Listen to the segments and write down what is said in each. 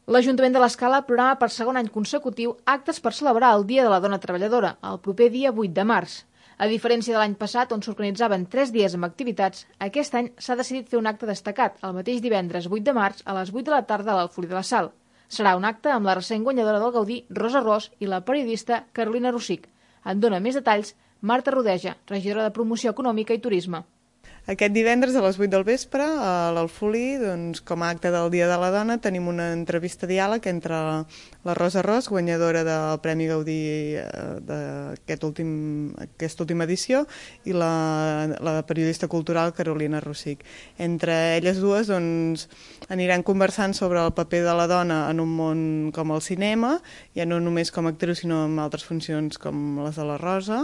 L'Ajuntament de l'Escala programa per segon any consecutiu actes per celebrar el Dia de la Dona Treballadora, el proper dia 8 de març. A diferència de l'any passat, on s'organitzaven 3 dies amb activitats, aquest any s'ha decidit fer un acte destacat el mateix divendres 8 de març a les 8 de la tarda a l'Alfolí de la Sal. Serà un acte amb la recent guanyadora del Gaudí, Rosa Ros, i la periodista Carolina Rossic. En dona més detalls Marta Rodeja, regidora de Promoció Econòmica i Turisme. Aquest divendres a les 8 del vespre a l'Alfolí, com a acte del Dia de la Dona, tenim una entrevista diàleg entre la Rosa Ros, guanyadora del Premi Gaudí d'aquesta última edició, i la periodista cultural Carolina Rossic. Entre elles dues aniran conversant sobre el paper de la dona en un món com el cinema, ja no només com a actriu sinó en altres funcions com les de la Rosa,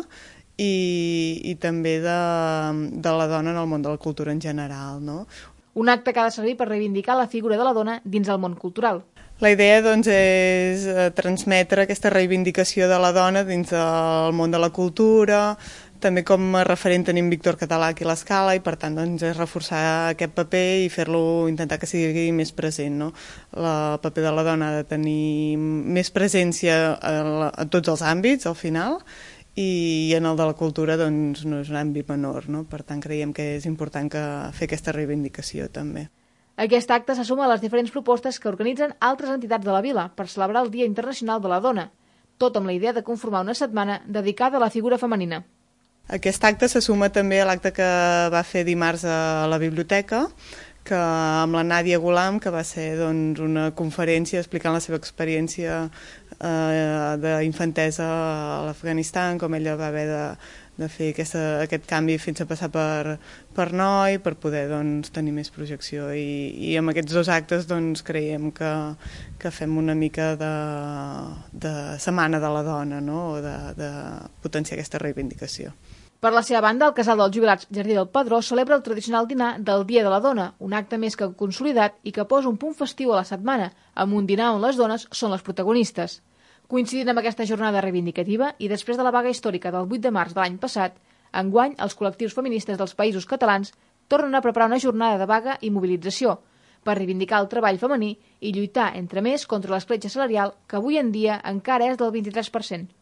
i també de la dona en el món de la cultura en general, no? Un acte que ha de servir per reivindicar la figura de la dona dins el món cultural. La idea és transmetre aquesta reivindicació de la dona dins del món de la cultura. També com a referent tenim Víctor Català aquí a l'Escala i per tant és reforçar aquest paper i fer-lo, intentar que sigui més present, no? El paper de la dona ha de tenir més presència a tots els àmbits al final, i en el de la cultura no és un àmbit menor, no? Per tant creiem que és important fer aquesta reivindicació també. Aquest acte se suma a les diferents propostes que organitzen altres entitats de la vila per celebrar el Dia Internacional de la Dona, tot amb la idea de conformar una setmana dedicada a la figura femenina. Aquest acte se suma també a l'acte que va fer dimarts a la biblioteca, que amb la Nàdia Gulam, que va ser una conferència explicant la seva experiència d'infantesa a l'Afganistan, com ella va haver de fer aquest canvi fins a passar per noi, per poder tenir més projecció. I amb aquests dos actes creiem que fem una mica de setmana de la dona, no? O de potenciar aquesta reivindicació. Per la seva banda, el Casal dels Jubilats Jardí del Pedró celebra el tradicional dinar del Dia de la Dona, un acte més que consolidat i que posa un punt festiu a la setmana, amb un dinar on les dones són les protagonistes. Coincidint amb aquesta jornada reivindicativa i després de la vaga històrica del 8 de març de l'any passat, enguany els col·lectius feministes dels països catalans tornen a preparar una jornada de vaga i mobilització per reivindicar el treball femení i lluitar entre més contra l'escletxa salarial que avui en dia encara és del 23%.